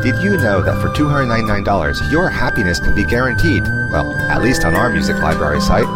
Did you know that for $299, your happiness can be guaranteed? Well, at least on our music library site.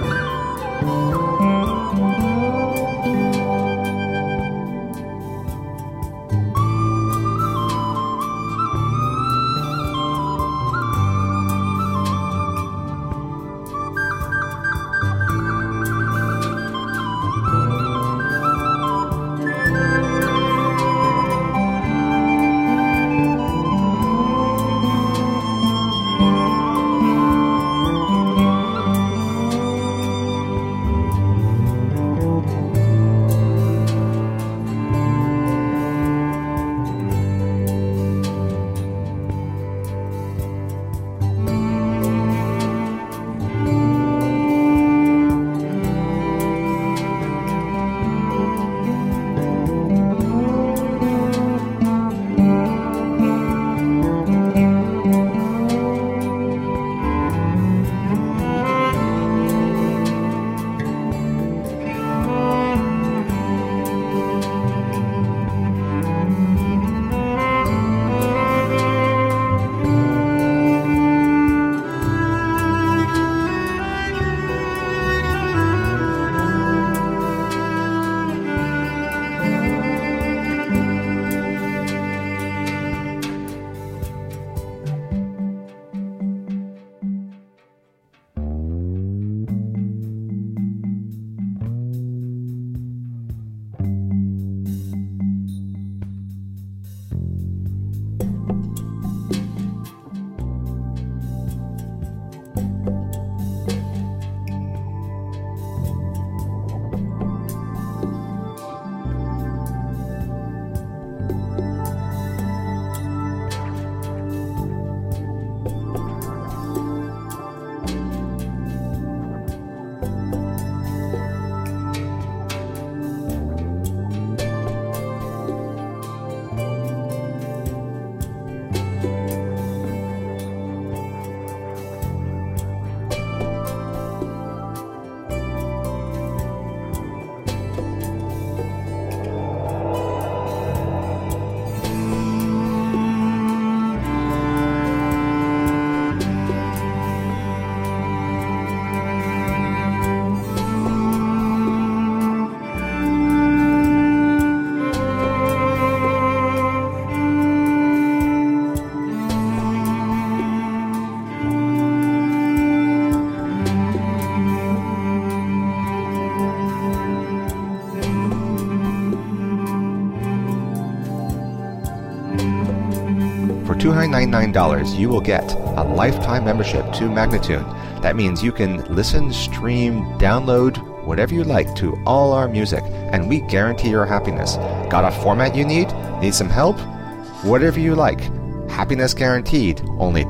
For $299, you will get a lifetime membership to Magnatune. That means you can listen, stream, download, whatever you like to all our music, and we guarantee your happiness. Got a format you need? Need some help? Whatever you like. Happiness guaranteed. Only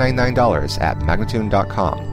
$299 at Magnatune.com.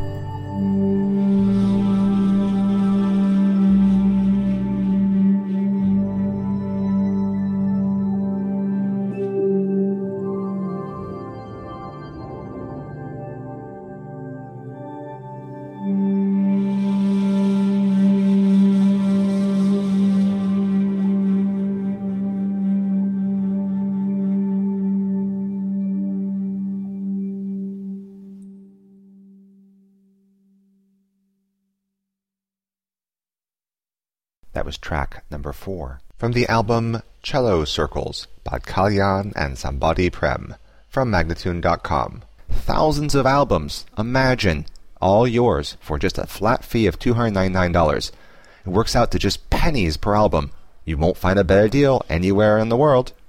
That was track number 4 from the album Cello Circles by Kalyan and Sambadi Prem from Magnatune.com. Thousands of albums, imagine, all yours for just a flat fee of $299. It works out to just pennies per album. You won't find a better deal anywhere in the world.